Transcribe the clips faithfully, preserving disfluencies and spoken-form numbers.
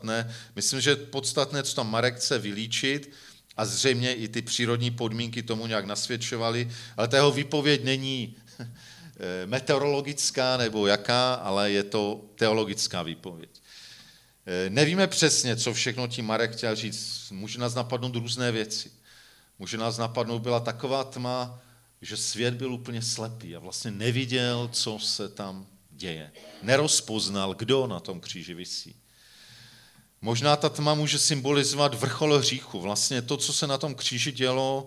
Ne, myslím, že podstatné, co tam Marek chce vylíčit, a zřejmě i ty přírodní podmínky tomu nějak nasvědčovaly, ale ta jeho výpověď není meteorologická nebo jaká, ale je to teologická výpověď. Nevíme přesně, co všechno tím Marek chtěl říct. Může nás napadnout různé věci. Může nás napadnout, byla taková tma, že svět byl úplně slepý a vlastně neviděl, co se tam děje. Nerozpoznal, kdo na tom kříži visí. Možná ta tma může symbolizovat vrchol hříchu. Vlastně to, co se na tom kříži dělo,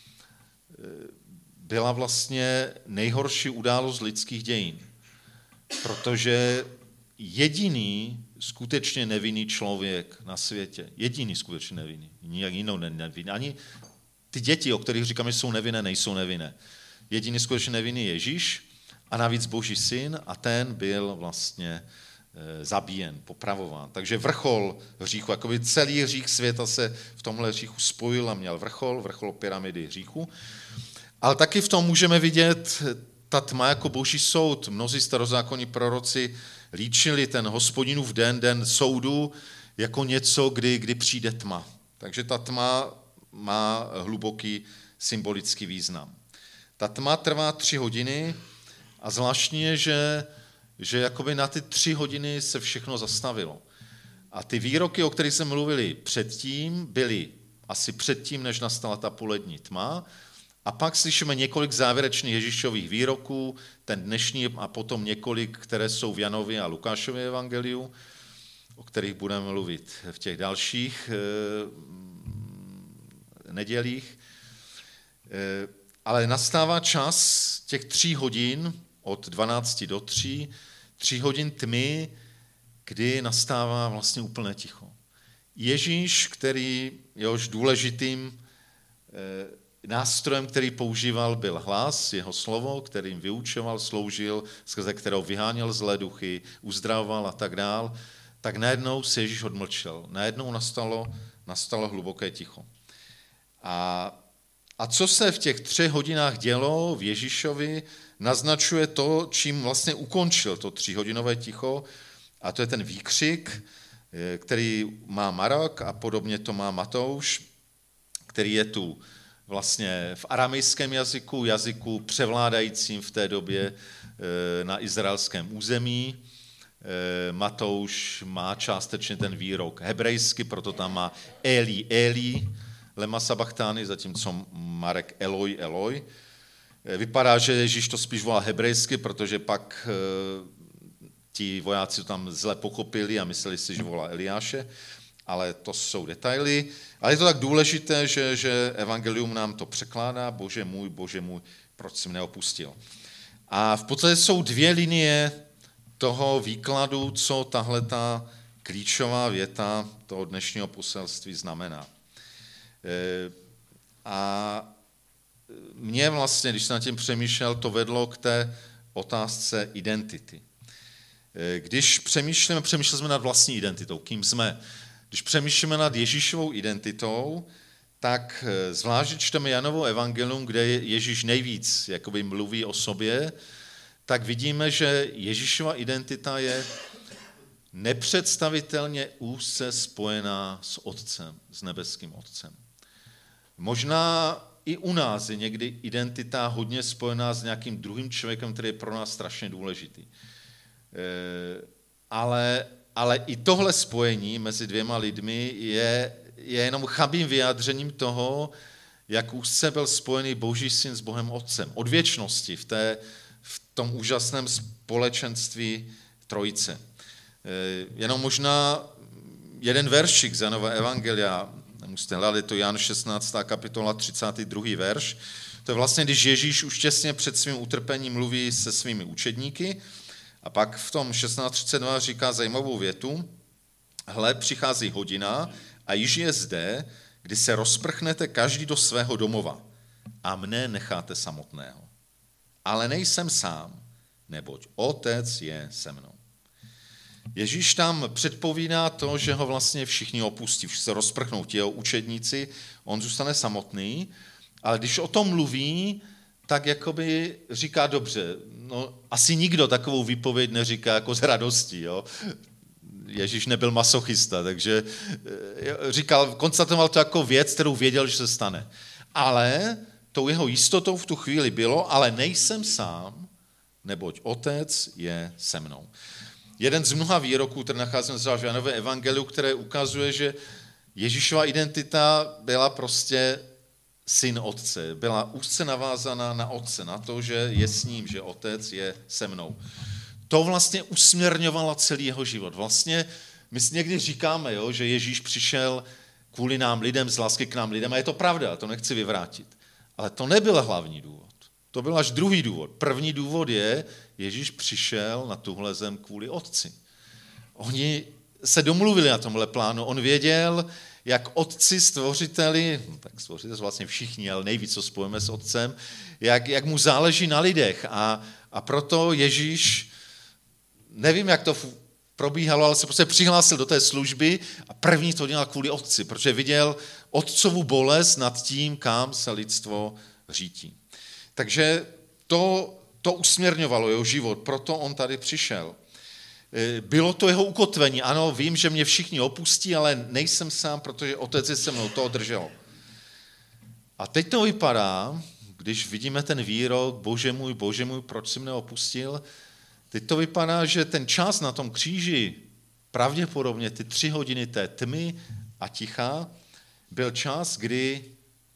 byla vlastně nejhorší událost lidských dějin. Protože jediný skutečně nevinný člověk na světě, jediný skutečně nevinný, nijak jinou nevinný, ani ty děti, o kterých říkáme, že jsou nevinné, nejsou nevinné. Jediný skutečně nevinný Ježíš a navíc Boží syn a ten byl vlastně zabíjen, popravován. Takže vrchol hříchu, jakoby celý hřích světa se v tomhle hříchu spojil a měl vrchol, vrchol pyramidy hříchu. Ale taky v tom můžeme vidět ta tma jako Boží soud. Mnozí starozákonní proroci líčili ten Hospodinův den, den soudu, jako něco, kdy, kdy přijde tma. Takže ta tma má hluboký symbolický význam. Ta tma trvá tři hodiny a zvláštní je, že že jakoby na ty tři hodiny se všechno zastavilo. A ty výroky, o kterých jsme mluvili předtím, byly asi předtím, než nastala ta polední tma. A pak slyšíme několik závěrečných Ježíšových výroků, ten dnešní a potom několik, které jsou v Janově a Lukášově evangeliu, o kterých budeme mluvit v těch dalších e, nedělích. E, ale nastává čas těch tří hodin, od dvanácti do tří, tři hodin tmy, kdy nastává vlastně úplné ticho. Ježíš, který jehož důležitým e, nástrojem, který používal, byl hlas, jeho slovo, kterým vyučoval, sloužil, skrze kterou vyháněl zlé duchy, uzdravoval a tak dál, tak najednou se Ježíš odmlčel. Najednou nastalo, nastalo hluboké ticho. A, a co se v těch třech hodinách dělo v Ježíšovi, naznačuje to, čím vlastně ukončil to tříhodinové ticho, a to je ten výkřik, který má Marek a podobně to má Matouš, který je tu vlastně v aramejském jazyku, jazyku převládajícím v té době na izraelském území. Matouš má částečně ten výrok hebrejsky, proto tam má Eli, Eli, lema sabachtány, zatímco Marek Eloj, Eloj. Vypadá, že Ježíš to spíš volá hebrejsky, protože pak e, ti vojáci to tam zle pochopili a mysleli si, že volá Eliáše, ale to jsou detaily. Ale je to tak důležité, že, že evangelium nám to překládá, Bože můj, Bože můj, proč jsi mě neopustil. A v podstatě jsou dvě linie toho výkladu, co tahle ta klíčová věta toho dnešního poselství znamená. E, a mě vlastně, když jsem nad tím přemýšlel, to vedlo k té otázce identity. Když přemýšlíme, přemýšleli jsme nad vlastní identitou, kým jsme. Když přemýšlíme nad Ježíšovou identitou, tak zvlášť čteme Janovo evangelium, kde Ježíš nejvíc jakoby mluví o sobě, tak vidíme, že Ježíšova identita je nepředstavitelně úzce spojená s Otcem, s nebeským Otcem. Možná i u nás je někdy identita hodně spojená s nějakým druhým člověkem, který je pro nás strašně důležitý. Ale, ale i tohle spojení mezi dvěma lidmi je, je jenom chabým vyjádřením toho, jak úzce byl spojený Boží syn s Bohem Otcem. Od věčnosti v, té, v tom úžasném společenství Trojice. Jenom možná jeden veršik z Janova evangelia, nemusíte hledat, je to Jan šestnáctá kapitola, třicátý druhý verš. To je vlastně, když Ježíš už těsně před svým utrpením mluví se svými učedníky a pak v tom šestnáct třicet dva říká zajímavou větu. Hle, přichází hodina a již je zde, kdy se rozprchnete každý do svého domova a mne necháte samotného. Ale nejsem sám, neboť Otec je se mnou. Ježíš tam předpovídá to, že ho vlastně všichni opustí, všichni se rozprchnou ti jeho učedníci, on zůstane samotný, ale když o tom mluví, tak jakoby říká dobře, no asi nikdo takovou výpověď neříká jako s radostí, jo? Ježíš nebyl masochista, takže říkal, konstatoval to jako věc, kterou věděl, že se stane. Ale tou jeho jistotou v tu chvíli bylo, ale nejsem sám, neboť Otec je se mnou. Jeden z mnoha výroků, který nacházíme v Janové evangeliu, které ukazuje, že Ježíšova identita byla prostě syn Otce. Byla úzce navázaná na Otce, na to, že je s ním, že Otec je se mnou. To vlastně usměrňovalo celý jeho život. Vlastně my si někdy říkáme, jo, že Ježíš přišel kvůli nám lidem, z lásky k nám lidem, a je to pravda, to nechci vyvrátit. Ale to nebyl hlavní důvod. To byl až druhý důvod. První důvod je, Ježíš přišel na tuhle zem kvůli Otci. Oni se domluvili na tomhle plánu. On věděl, jak otci stvořiteli, no tak stvořiteli vlastně všichni, ale nejvíc, co spojíme s Otcem, jak, jak mu záleží na lidech. A, a proto Ježíš, nevím, jak to probíhalo, ale se prostě přihlásil do té služby a první to dělal kvůli Otci, protože viděl otcovu bolest nad tím, kam se lidstvo řítí. Takže to, to usměrňovalo jeho život, proto on tady přišel. Bylo to jeho ukotvení. Ano, vím, že mě všichni opustí, ale nejsem sám, protože Otec je se mnou, to držel. A teď to vypadá, když vidíme ten výrok, Bože můj, Bože můj, proč jsi mne opustil, teď to vypadá, že ten čas na tom kříži, pravděpodobně ty tři hodiny té tmy a ticha, byl čas, kdy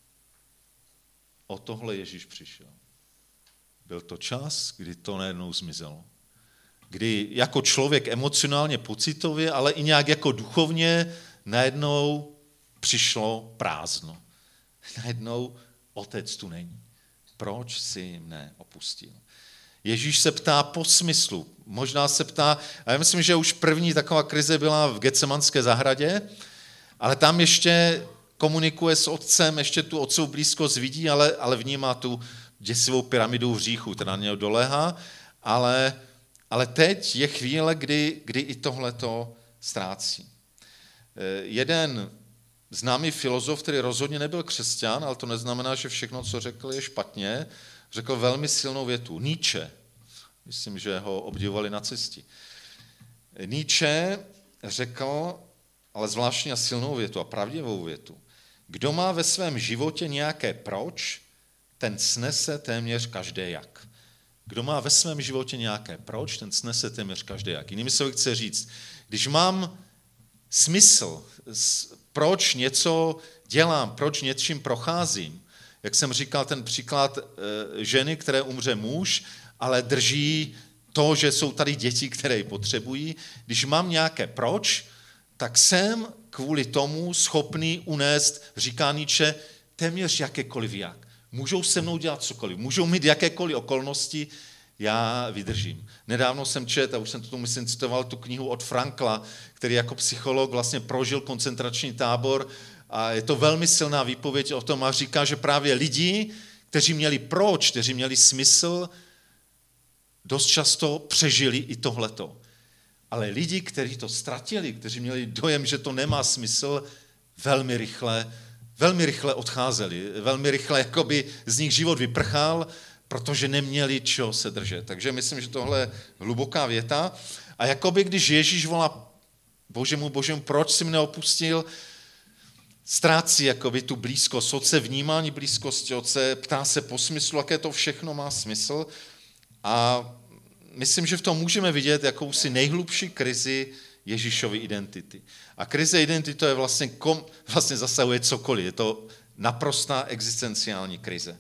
o tohle Ježíš přišel. Byl to čas, kdy to najednou zmizelo. Kdy jako člověk emocionálně, pocitově, ale i nějak jako duchovně najednou přišlo prázdno. Najednou Otec tu není. Proč jsi mne opustil? Ježíš se ptá po smyslu. Možná se ptá, a já myslím, že už první taková krize byla v Getsemanské zahradě, ale tam ještě komunikuje s Otcem, ještě tu Otcovu blízkost vidí, ale, ale vnímá tu děsivou pyramidu hříchu, která na něho doléhá, ale, ale teď je chvíle, kdy, kdy i tohleto ztrácí. Jeden známý filozof, který rozhodně nebyl křesťan, ale to neznamená, že všechno, co řekl, je špatně, řekl velmi silnou větu. Nietzsche, myslím, že ho obdivovali nacisti. Nietzsche řekl, ale zvláštně silnou větu a pravdivou větu. Kdo má ve svém životě nějaké proč, ten snese téměř každé jak. Kdo má ve svém životě nějaké proč, ten snese téměř každé jak. Jinými slovy chce říct, když mám smysl, proč něco dělám, proč něčím procházím, jak jsem říkal, ten příklad ženy, které umře muž, ale drží to, že jsou tady děti, které ji potřebují. Když mám nějaké proč, tak jsem kvůli tomu schopný unést, říká Nietzsche, téměř jakékoliv jak. Můžou se mnou dělat cokoliv, můžou mít jakékoliv okolnosti, já vydržím. Nedávno jsem četl, a už jsem to tomu myslím citoval, tu knihu od Frankla, který jako psycholog vlastně prožil koncentrační tábor a je to velmi silná výpověď o tom a říká, že právě lidi, kteří měli proč, kteří měli smysl, dost často přežili i tohleto. Ale lidi, kteří to ztratili, kteří měli dojem, že to nemá smysl, velmi rychle, velmi rychle odcházeli. Velmi rychle jakoby z nich život vyprchal, protože neměli čeho se držet. Takže myslím, že tohle je hluboká věta. A jakoby když Ježíš volá Bože můj, Bože můj, proč jsi mne opustil, ztrácí jakoby tu blízkost Otce, vnímání blízkosti Otce, ptá se po smyslu, jaké to všechno má smysl. A myslím, že v tom můžeme vidět jakousi nejhlubší krizi Ježíšovy identity. A krize identity to je vlastně, kom, vlastně zasahuje cokoliv. Je to naprostá existenciální krize.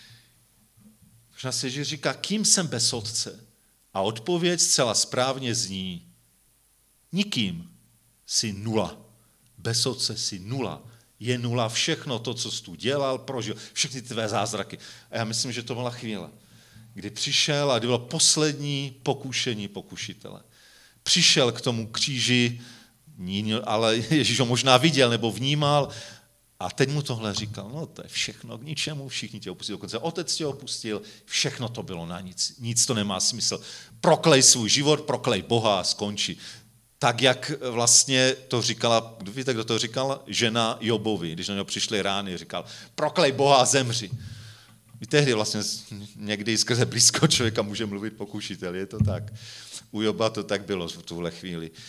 Možná si Ježíš říká, kým jsem bez Otce? A odpověď zcela správně zní, nikým, jsi nula. Bez Otce jsi nula. Je nula všechno to, co jsi tu dělal, prožil, všechny tvé zázraky. A já myslím, že to byla chvíle, kdy přišel a kdy bylo poslední pokušení pokušitele. Přišel k tomu kříži, ale Ježíš ho možná viděl nebo vnímal a teď mu tohle říkal, no to je všechno k ničemu, všichni tě opustili, dokonce Otec tě opustil, všechno to bylo na nic, nic to nemá smysl. Proklej svůj život, proklej Boha a skončí. Tak, jak vlastně to říkala, víte, kdo to říkal? Žena Jobovi, když na něho přišly rány, říkal, proklej Boha a zemři. I tehdy vlastně někdy skrze blízko člověka může mluvit pokušitel, je to tak. U Joba to tak bylo v tuhle chvíli.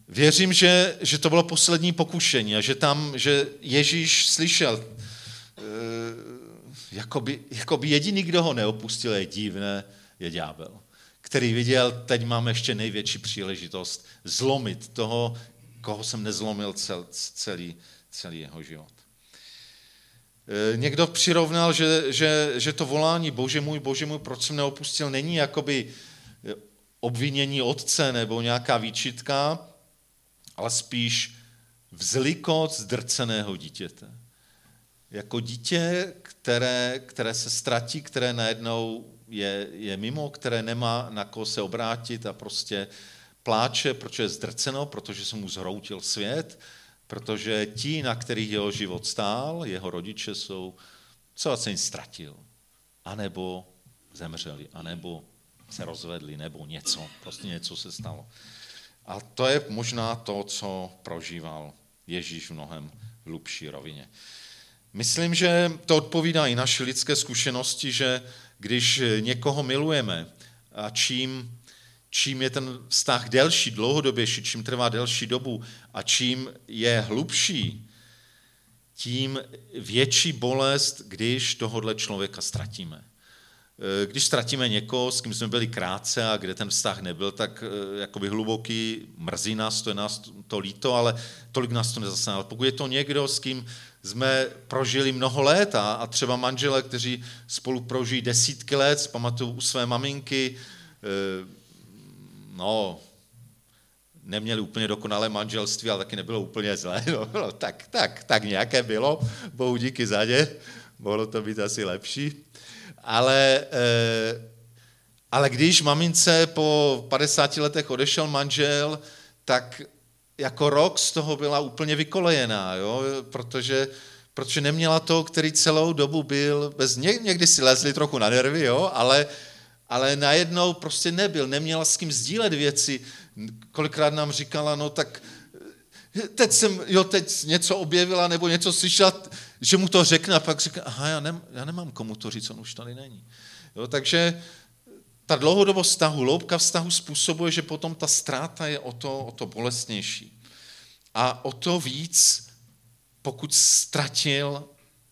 Věřím, že, že to bylo poslední pokušení a že tam, že Ježíš slyšel, e, jakoby, jakoby jediný, kdo ho neopustil, je divné, je ďábel, který viděl, teď mám ještě největší příležitost zlomit toho, koho jsem nezlomil cel, celý, celý jeho život. E, někdo přirovnal, že, že, že to volání Bože můj, Bože můj, proč jsem neopustil, není jakoby obvinění otce nebo nějaká výčitka, ale spíš vzlikot zdrceného dítěte. Jako dítě, které, které se ztratí, které najednou je, je mimo, které nemá na koho se obrátit a prostě pláče, protože je zdrceno, protože se mu zhroutil svět, protože ti, na kterých jeho život stál, jeho rodiče jsou, co se jim ztratil. A nebo zemřeli, a nebo se rozvedli, nebo něco, prostě něco se stalo. A to je možná to, co prožíval Ježíš v mnohem hlubší rovině. Myslím, že to odpovídá i naší lidské zkušenosti, že když někoho milujeme a čím, čím je ten vztah delší, dlouhodobější, čím trvá delší dobu a čím je hlubší, tím větší bolest, když tohodle člověka ztratíme. Když ztratíme někoho, s kým jsme byli krátce a kde ten vztah nebyl, tak jakoby hluboký, mrzí nás, to je nás to líto, ale tolik nás to nezasahne. Ale pokud je to někdo, s kým jsme prožili mnoho let a, a třeba manželé, kteří spolu prožijí desítky let, pamatuju u své maminky, no, neměli úplně dokonalé manželství, ale taky nebylo úplně zlé, no, tak, tak, tak nějaké bylo, bohu díky za ně, mohlo to být asi lepší. Ale, ale když mamince po padesáti letech odešel manžel, tak jako rok z toho byla úplně vykolejená, jo? Protože, protože neměla toho, který celou dobu byl, bez, někdy si lezli trochu na nervy, jo? Ale, ale najednou prostě nebyl, neměla s kým sdílet věci. Kolikrát nám říkala, no tak teď jsem, jo, teď něco objevila nebo něco slyšela, že mu to řekne a pak říká, aha, já, nem, já nemám komu to říct, on už tady není. Jo, takže ta dlouhodobost vztahu, hloubka vztahu způsobuje, že potom ta ztráta je o to, o to bolestnější. A o to víc, pokud ztratil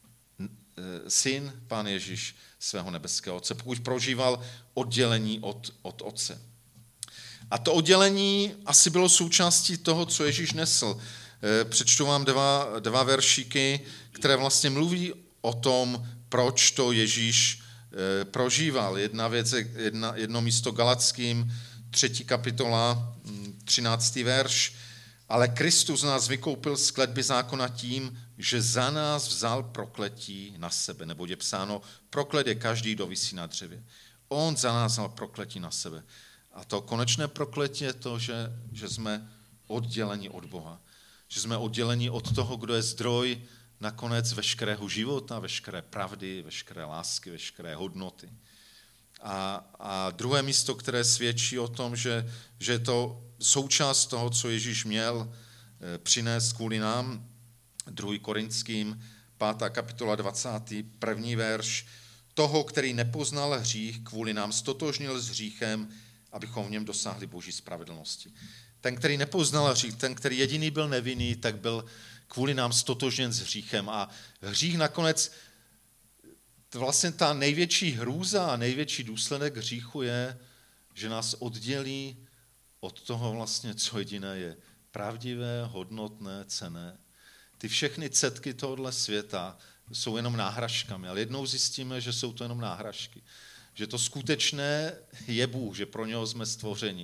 syn, Pán Ježíš, svého nebeského Otce, pokud prožíval oddělení od, od Otce. A to oddělení asi bylo součástí toho, co Ježíš nesl. Přečtu vám dva, dva veršíky, které vlastně mluví o tom, proč to Ježíš prožíval. Jedna věc je jedna, jedno místo Galackým, třetí kapitola, třináctý verš. Ale Kristus nás vykoupil z kletby zákona tím, že za nás vzal prokletí na sebe. Nebo je psáno, proklet je každý, kdo visí na dřevě. On za nás vzal prokletí na sebe. A to konečné prokletí je to, že, že jsme odděleni od Boha. Že jsme odděleni od toho, kdo je zdroj nakonec veškerého života, veškeré pravdy, veškeré lásky, veškeré hodnoty. A, a druhé místo, které svědčí o tom, že, že je to součást toho, co Ježíš měl přinést kvůli nám, druhý Korinským, pátá kapitola, dvacátý první verš, toho, který nepoznal hřích, kvůli nám stotožnil s hříchem, abychom v něm dosáhli boží spravedlnosti. Ten, který nepoznal hřích, ten, který jediný byl nevinný, tak byl kvůli nám stotožněn s hříchem. A hřích nakonec, vlastně ta největší hrůza a největší důsledek hříchu je, že nás oddělí od toho vlastně, co jediné je pravdivé, hodnotné, cenné. Ty všechny cetky tohohle světa jsou jenom náhražkami, ale jednou zjistíme, že jsou to jenom náhražky. Že to skutečné je Bůh, že pro něho jsme stvořeni.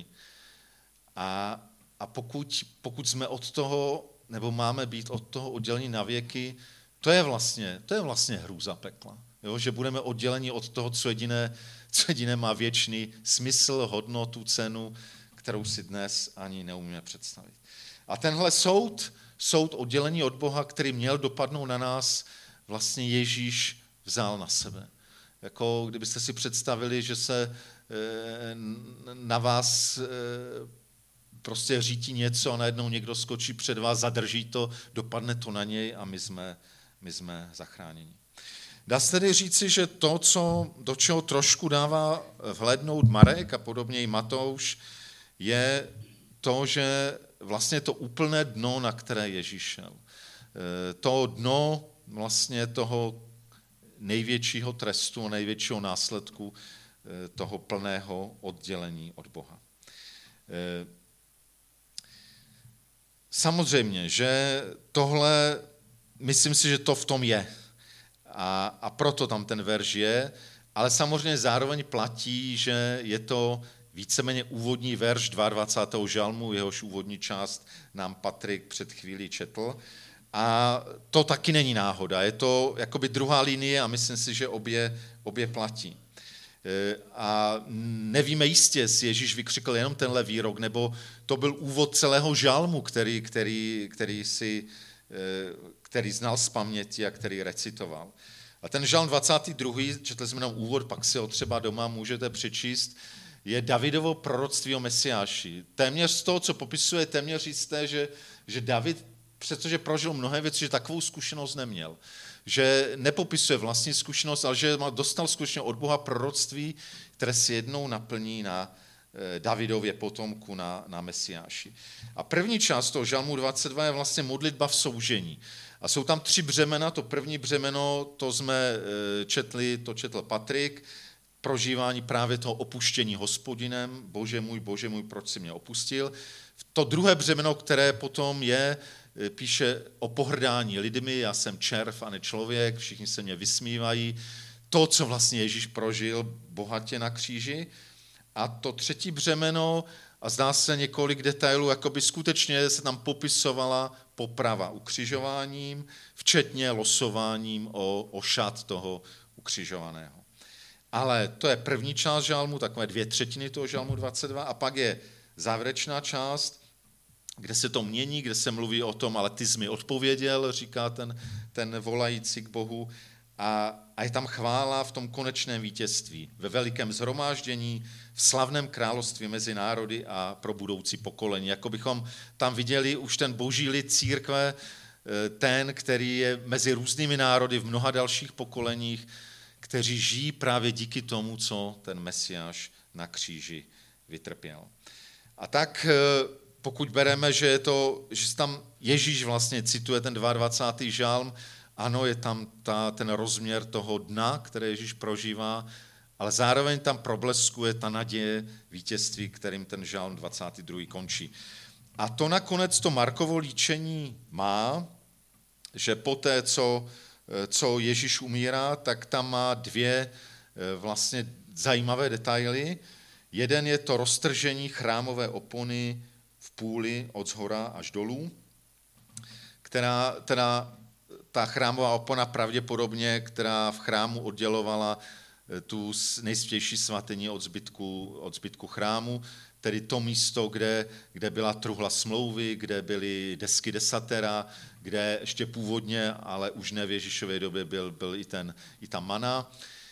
A, a pokud, pokud jsme od toho, nebo máme být od toho oddělení na věky, to je vlastně, to je vlastně hrůza pekla. Jo? Že budeme odděleni od toho, co jediné, co jediné má věčný smysl, hodnotu, cenu, kterou si dnes ani neumíme představit. A tenhle soud, soud oddělení od Boha, který měl dopadnout na nás, vlastně Ježíš vzal na sebe. Jako kdybyste si představili, že se na vás prostě řítí něco a najednou někdo skočí před vás, zadrží to, dopadne to na něj a my jsme, my jsme zachráněni. Dá se tedy říci, že to, co, do čeho trošku dává vhlédnout Marek a podobně i Matouš, je to, že, vlastně to úplné dno, na které Ježíš šel. To dno vlastně toho největšího trestu, největšího následku toho plného oddělení od Boha. Samozřejmě, že tohle, myslím si, že to v tom je. A, a proto tam ten verš je, ale samozřejmě zároveň platí, že je to víceméně úvodní verš dvacátého druhého žalmu, jehož úvodní část nám Patrik před chvílí četl. A to taky není náhoda, je to jakoby druhá linie a myslím si, že obě, obě platí. A nevíme jistě, jestli Ježíš vykřikl jenom tenhle výrok, nebo to byl úvod celého žalmu, který, který, který, si, který znal z paměti a který recitoval. A ten žalm dvacátý druhý, četli jsme jenom úvod, pak si ho třeba doma můžete přečíst, je Davidovo proroctví o Mesiáši. Téměř z toho, co popisuje, téměř jisté, že, že David, přestože prožil mnohé věci, že takovou zkušenost neměl. Že nepopisuje vlastní zkušenost, ale že dostal skutečně od Boha proroctví, které si jednou naplní na Davidově potomku, na, na Mesiáši. A první část toho žalmu dvacet dva je vlastně modlitba v soužení. A jsou tam tři břemena. To první břemeno, to jsme četli, to četl Patrik, prožívání právě toho opuštění Hospodinem, Bože můj, Bože můj, proč jsi mě opustil. To druhé břemeno, které potom je, píše o pohrdání lidmi, já jsem červ a ne člověk, všichni se mě vysmívají. To, co vlastně Ježíš prožil bohatě na kříži. A to třetí břemeno, a zdá se několik detailů, jakoby skutečně se tam popisovala poprava ukřižováním, včetně losováním o, o šat toho ukřižovaného. Ale to je první část žalmu, takové dvě třetiny toho žalmu dvacet dva, a pak je závěrečná část, kde se to mění, kde se mluví o tom, ale ty jsi mi odpověděl, říká ten, ten volající k Bohu, a, a je tam chvála v tom konečném vítězství, ve velikém shromáždění, v slavném království mezi národy a pro budoucí pokolení. Jako bychom tam viděli už ten boží lid církve, ten, který je mezi různými národy v mnoha dalších pokoleních, kteří žijí právě díky tomu, co ten Mesiáš na kříži vytrpěl. A tak pokud bereme, že je to, že tam Ježíš vlastně cituje ten dvacátý druhý žalm, ano, je tam ta, ten rozměr toho dna, které Ježíš prožívá, ale zároveň tam probleskuje ta naděje vítězství, kterým ten žalm dvacátý druhý končí. A to nakonec to Markovo líčení má, že poté, co, co Ježíš umírá, tak tam má dvě vlastně zajímavé detaily. Jeden je to roztržení chrámové opony v půli od zhora až dolů, která, teda ta chrámová opona pravděpodobně, která v chrámu oddělovala tu nejsvětější svatyni od zbytku, od zbytku chrámu, tedy to místo, kde, kde byla truhla smlouvy, kde byly desky desatera, kde ještě původně, ale už ne v Ježíšově době, byl, byl i, ten, i ta mana.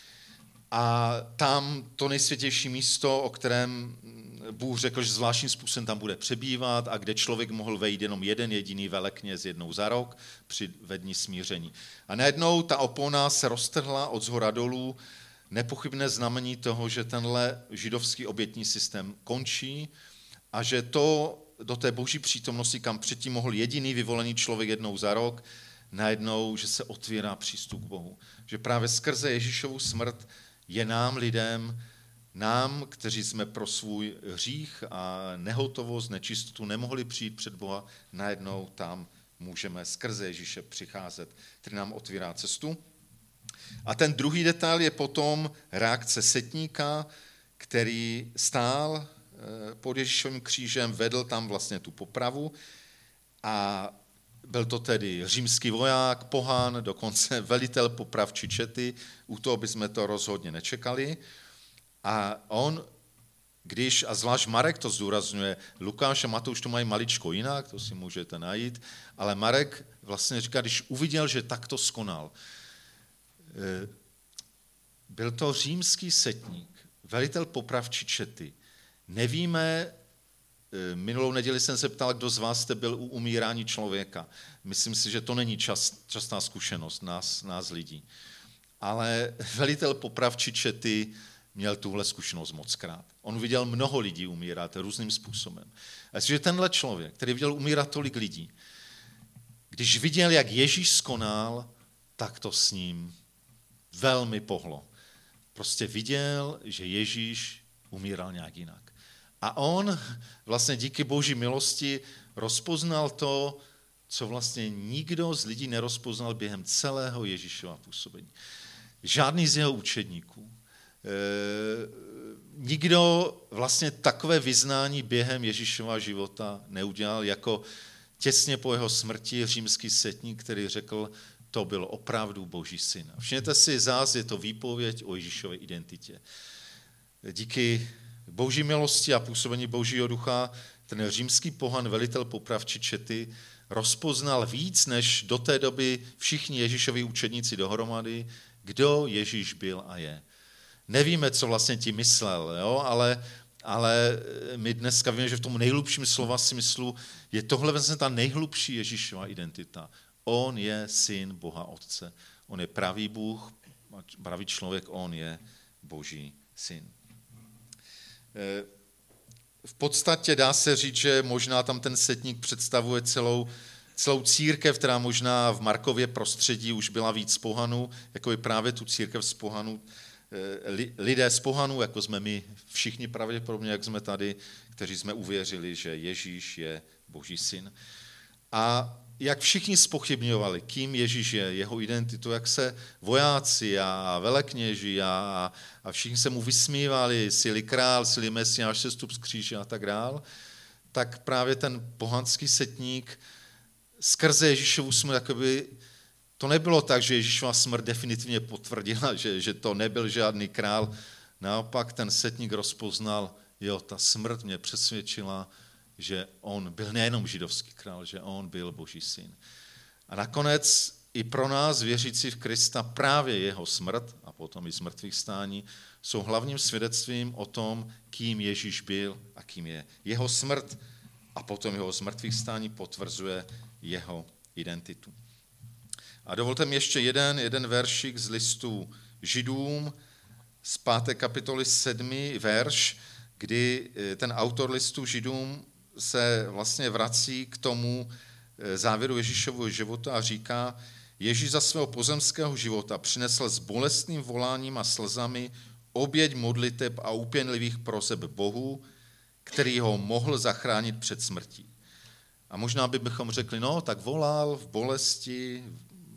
A tam to nejsvětější místo, o kterém Bůh řekl, že zvláštním způsobem tam bude přebývat a kde člověk mohl vejít jenom jeden jediný velekněz jednou za rok při vední smíření. A najednou ta opona se roztrhla od zhora dolů, nepochybné znamení toho, že tenhle židovský obětní systém končí a že to do té boží přítomnosti, kam předtím mohl jediný vyvolený člověk jednou za rok, najednou, že se otvírá přístup k Bohu. Že právě skrze Ježíšovu smrt je nám lidem, nám, kteří jsme pro svůj hřích a nehotovost, nečistotu nemohli přijít před Boha, najednou tam můžeme skrze Ježíše přicházet, který nám otvírá cestu. A ten druhý detail je potom reakce setníka, který stál pod Ježíšovým křížem, vedl tam vlastně tu popravu a byl to tedy římský voják, pohán, dokonce velitel popravčí čety, u toho bychom to rozhodně nečekali. A on, když, a zvlášť Marek to zdůrazňuje, Lukáš a Matouš to mají maličko jinak, to si můžete najít, ale Marek vlastně říká, když uviděl, že takto skonal, byl to římský setník, velitel popravčí čety. Nevíme, minulou neděli jsem se ptal, kdo z vás jste byl u umírání člověka. Myslím si, že to není čast, častá zkušenost nás, nás lidí. Ale velitel popravčí čety měl tuhle zkušenost mockrát. On viděl mnoho lidí umírat různým způsobem. A jestliže tenhle člověk, který viděl umírat tolik lidí, když viděl, jak Ježíš skonal, tak to s ním velmi pohlo. Prostě viděl, že Ježíš umíral nějak jinak. A on vlastně díky Boží milosti rozpoznal to, co vlastně nikdo z lidí nerozpoznal během celého Ježíšova působení. Žádný z jeho učedníků. E, nikdo vlastně takové vyznání během Ježíšova života neudělal, jako těsně po jeho smrti římský setník, který řekl, to byl opravdu Boží syn. Všimněte si, zás je to výpověď o Ježíšové identitě. Díky Boží milosti a působení Božího ducha ten římský pohan, velitel popravčí čety, rozpoznal víc než do té doby všichni Ježíšovi učedníci dohromady, kdo Ježíš byl a je. Nevíme, co vlastně tím myslel, jo? Ale, ale my dneska víme, že v tom nejhlubším slova smyslu je tohle vlastně ta nejhlubší Ježíšova identita. On je syn Boha Otce. On je pravý Bůh, pravý člověk, on je Boží syn. V podstatě dá se říct, že možná tam ten setník představuje celou, celou církev, která možná v Markově prostředí už byla víc pohanů, jako je právě tu církev z pohanů, lidé z pohanů, jako jsme my všichni pravděpodobně, jak jsme tady, kteří jsme uvěřili, že Ježíš je Boží syn. A jak všichni zpochybňovali, kým Ježíš je, jeho identitu, jak se vojáci a velekněži a, a všichni se mu vysmívali, sily král, sily mesiáš, sestup z kříže a tak dál, tak právě ten pohanský setník skrze Ježíšovu smrt, jakoby, to nebylo tak, že Ježíšova smrt definitivně potvrdila, že, že to nebyl žádný král. Naopak ten setník rozpoznal, jo, ta smrt mě přesvědčila, že on byl nejenom židovský král, že on byl Boží syn. A nakonec i pro nás, věřící v Krista, právě jeho smrt a potom i zmrtvých stání jsou hlavním svědectvím o tom, kým Ježíš byl a kým je. Jeho smrt a potom jeho zmrtvých stání potvrzuje jeho identitu. A dovolte mi ještě jeden, jeden veršik z listu Židům z páté kapitoly sedmý verš, kdy ten autor listu Židům se vlastně vrací k tomu závěru Ježíšového života a říká, Ježíš za svého pozemského života přinesl s bolestným voláním a slzami oběť modliteb a úpěnlivých proseb Bohu, který ho mohl zachránit před smrtí. A možná bychom řekli, no, tak volal v bolesti,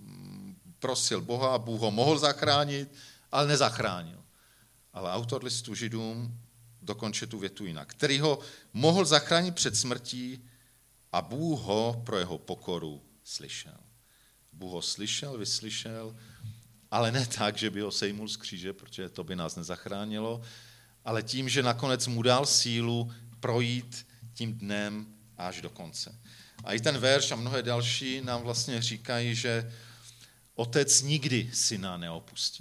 prosil Boha a Bůh ho mohl zachránit, ale nezachránil. Ale autor listu Židům dokončí tu větu jinak. Který ho mohl zachránit před smrtí a Bůh ho pro jeho pokoru slyšel. Bůh ho slyšel, vyslyšel, ale ne tak, že by ho sejmul z kříže, protože to by nás nezachránilo, ale tím, že nakonec mu dal sílu projít tím dnem až do konce. A i ten verš a mnohé další nám vlastně říkají, že Otec nikdy syna neopustil.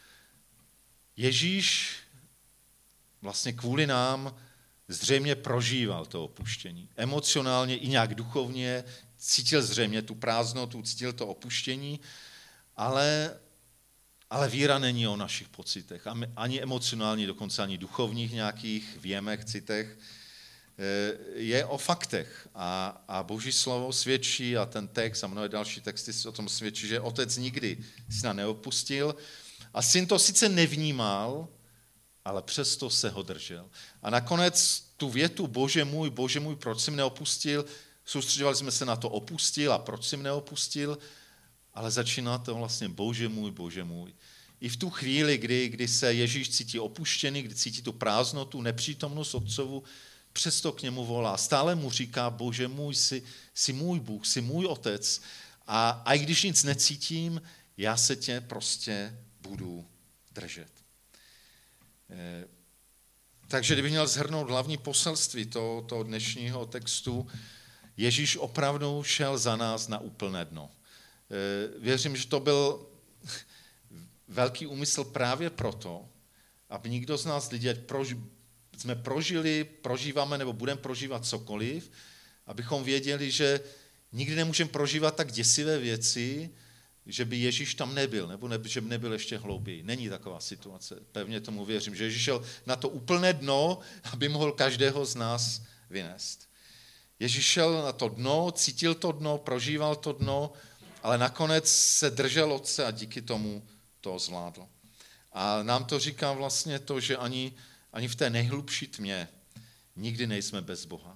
Ježíš vlastně kvůli nám zřejmě prožíval to opuštění. Emocionálně i nějak duchovně cítil zřejmě tu prázdnotu, cítil to opuštění, ale, ale víra není o našich pocitech, ani emocionálně, dokonce ani duchovních nějakých věmech, citech, je o faktech. A, a Boží slovo svědčí a ten text a mnohé další texty o tom svědčí, že Otec nikdy syna neopustil a syn to sice nevnímal, ale přesto se ho držel. A nakonec tu větu Bože můj, Bože můj, proč jsi mě neopustil, soustředovali jsme se na to opustil a proč jsi mě neopustil, ale začíná to vlastně Bože můj, Bože můj. I v tu chvíli, kdy, kdy se Ježíš cítí opuštěný, kdy cítí tu prázdnotu, nepřítomnost Otcovu, přesto k němu volá. Stále mu říká, Bože můj, jsi, jsi můj Bůh, jsi můj Otec a, a i když nic necítím, já se tě prostě budu držet. E, takže kdybych měl shrnout hlavní poselství toho, toho dnešního textu, Ježíš opravdu šel za nás na úplné dno. E, věřím, že to byl velký úmysl právě proto, aby nikdo z nás lidí, ať prož, jsme prožili, prožíváme nebo budeme prožívat cokoliv, abychom věděli, že nikdy nemůžeme prožívat tak děsivé věci, že by Ježíš tam nebyl, nebo ne, že by nebyl ještě hlouběji. Není taková situace. Pevně tomu věřím, že Ježíš šel na to úplné dno, aby mohl každého z nás vynést. Ježíš šel na to dno, cítil to dno, prožíval to dno, ale nakonec se držel Otce a díky tomu to zvládl. A nám to říká vlastně to, že ani, ani v té nejhlubší tmě nikdy nejsme bez Boha.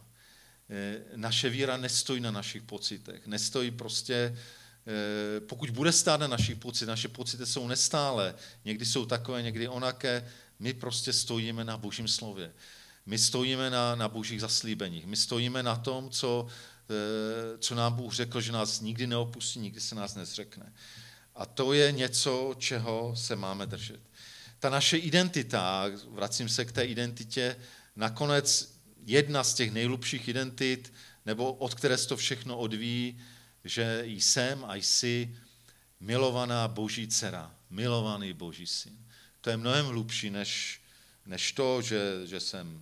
Naše víra nestojí na našich pocitech, nestojí prostě, pokud bude stát na našich pocitech, naše pocity jsou nestále, někdy jsou takové, někdy onaké, my prostě stojíme na Božím slově. My stojíme na, na Božích zaslíbeních, my stojíme na tom, co, co nám Bůh řekl, že nás nikdy neopustí, nikdy se nás nezřekne. A to je něco, čeho se máme držet. Ta naše identita, vracím se k té identitě, nakonec jedna z těch nejhlubších identit, nebo od které se to všechno odvíjí, že jsem a jsi milovaná Boží dcera, milovaný Boží syn. To je mnohem hlubší, než, než to, že, že jsem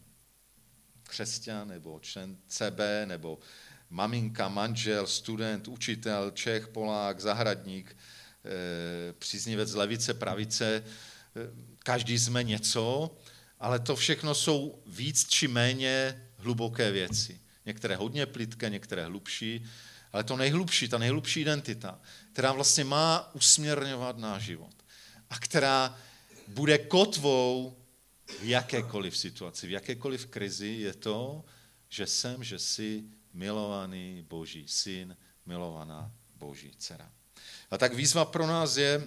křesťan, nebo člen C B, nebo maminka, manžel, student, učitel, Čech, Polák, zahradník, eh, příznivec z levice, pravice. Každý jsme něco, ale to všechno jsou víc či méně hluboké věci. Některé hodně plytké, některé hlubší, ale to nejhlubší, ta nejhlubší identita, která vlastně má usměrňovat náš život a která bude kotvou v jakékoliv situaci, v jakékoliv krizi, je to, že jsem, že jsi milovaný Boží syn, milovaná Boží dcera. A tak výzva pro nás je,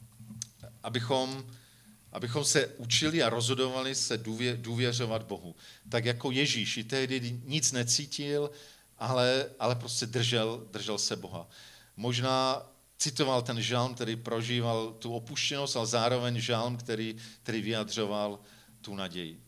abychom, abychom se učili a rozhodovali se důvě, důvěřovat Bohu. Tak jako Ježíš i tehdy nic necítil, ale, ale prostě držel, držel se Boha. Možná citoval ten žalm, který prožíval tu opuštěnost, ale zároveň žalm, který, který vyjadřoval tu naději.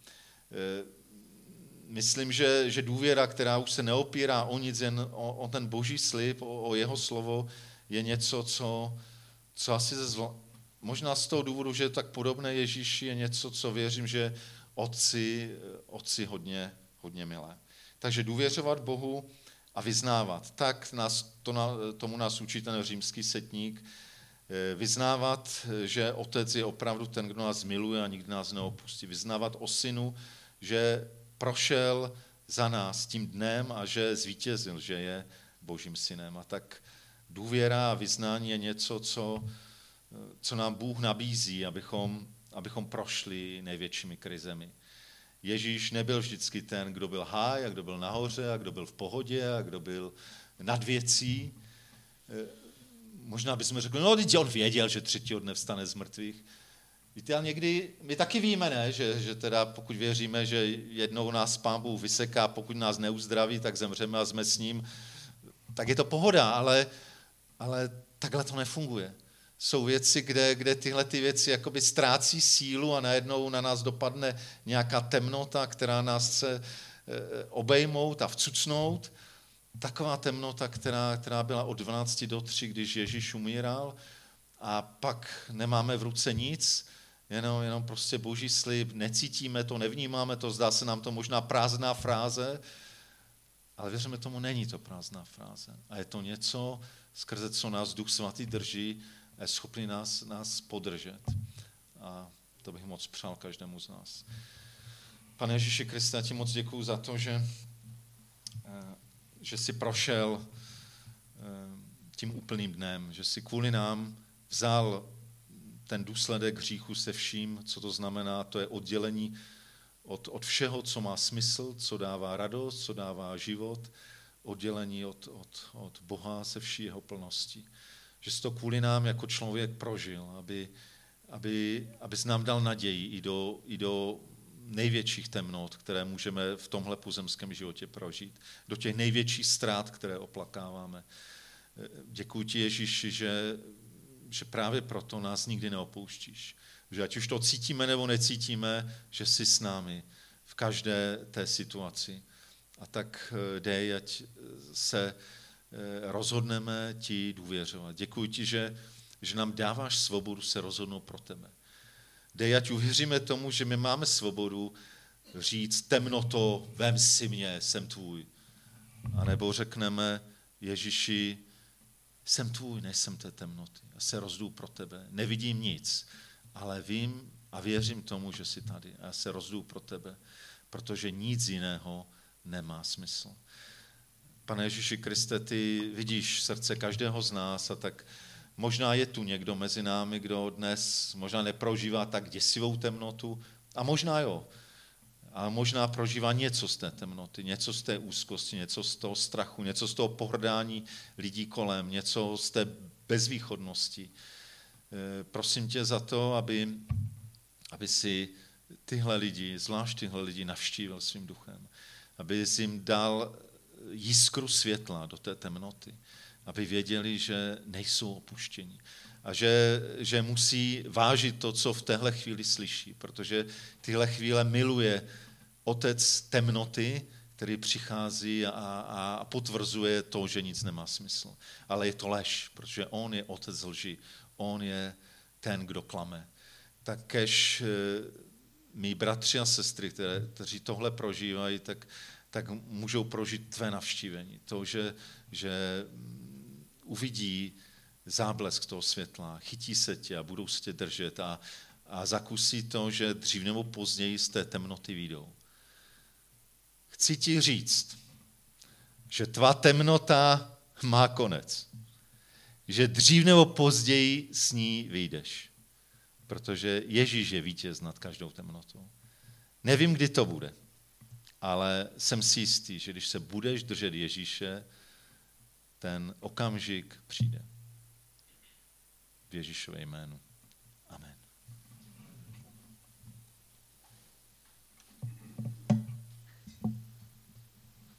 Myslím, že, že důvěra, která už se neopírá o nic, jen o, o ten Boží slib, o, o jeho slovo, je něco, co, co asi ze zlo... možná z toho důvodu, že je tak podobné Ježíši, je něco, co věřím, že otci, otci hodně, hodně milé. Takže důvěřovat Bohu a vyznávat. Tak nás, to na, tomu nás učí ten římský setník. Vyznávat, že Otec je opravdu ten, kdo nás miluje a nikdy nás neopustí. Vyznávat o Synu, že prošel za nás tím dnem a že zvítězil, že je Božím synem. A tak důvěra a vyznání je něco, co, co nám Bůh nabízí, abychom, abychom prošli největšími krizemi. Ježíš nebyl vždycky ten, kdo byl háj a kdo byl nahoře a kdo byl v pohodě a kdo byl nad věcí. Možná bychom řekli, no teď on věděl, že třetího dne vstane z mrtvých. Víte, ale někdy my taky víme, ne? Že, že teda pokud věříme, že jednou nás Pán Bůh vyseká, pokud nás neuzdraví, tak zemřeme a jsme s ním, tak je to pohoda, ale, ale takhle to nefunguje. Jsou věci, kde, kde tyhle ty věci jakoby ztrácí sílu a najednou na nás dopadne nějaká temnota, která nás chce obejmout a vcucnout. Taková temnota, která, která byla od dvanácti do tří, když Ježíš umíral, a pak nemáme v ruce nic, jenom, jenom prostě Boží slib, necítíme to, nevnímáme to, zdá se nám to možná prázdná fráze, ale věříme tomu, není to prázdná fráze. A je to něco, skrze co nás Duch Svatý drží, je schopný nás, nás podržet. A to bych moc přál každému z nás. Pane Ježíši Kriste, já ti moc děkuju za to, že, že jsi prošel tím úplným dnem, že jsi kvůli nám vzal ten důsledek hříchu se vším, co to znamená, to je oddělení od, od všeho, co má smysl, co dává radost, co dává život, oddělení od, od, od Boha se vší jeho plností. Že jsi to kvůli nám jako člověk prožil, aby, aby, abys nám dal naději i do, i do největších temnot, které můžeme v tomhle pozemském životě prožít, do těch největších ztrát, které oplakáváme. Děkuji ti, Ježíši, že, že právě proto nás nikdy neopouštíš. Že ať už to cítíme nebo necítíme, že jsi s námi v každé té situaci. A tak dej, ať se rozhodneme ti důvěřovat. Děkuji ti, že, že nám dáváš svobodu se rozhodnout pro tebe. Dej, ať uvěříme tomu, že my máme svobodu říct temnoto, vem si mě, jsem tvůj. A nebo řekneme, Ježíši, jsem tvůj, nejsem té temnoty. Já se rozjdu pro tebe. Nevidím nic, ale vím a věřím tomu, že jsi tady. A já se rozjdu pro tebe, protože nic jiného nemá smysl. Pane Ježíši Kriste, ty vidíš srdce každého z nás a tak možná je tu někdo mezi námi, kdo dnes možná neprožívá tak děsivou temnotu a možná jo. A možná prožívá něco z té temnoty, něco z té úzkosti, něco z toho strachu, něco z toho pohrdání lidí kolem, něco z té bezvýchodnosti. Prosím tě za to, aby, aby si tyhle lidi, zvlášť tyhle lidi navštívil svým duchem. Aby jsi jim dal jiskru světla do té temnoty. Aby věděli, že nejsou opuštěni. A že, že musí vážit to, co v téhle chvíli slyší, protože tyhle chvíle miluje otec temnoty, který přichází a, a potvrzuje to, že nic nemá smysl. Ale je to lež, protože on je otec lži, on je ten, kdo klame. Tak kež mý bratři a sestry, které, kteří tohle prožívají, tak, tak můžou prožít tvé navštívení. To, že, že uvidí záblesk toho světla, chytí se tě a budou se tě držet a, a zakusí to, že dřív nebo později z té temnoty vyjdou. Chci ti říct, že tvá temnota má konec. Že dřív nebo později s ní vyjdeš. Protože Ježíš je vítěz nad každou temnotou. Nevím, kdy to bude, ale jsem si jistý, že když se budeš držet Ježíše, ten okamžik přijde. V Ježíšově jménu. Amen.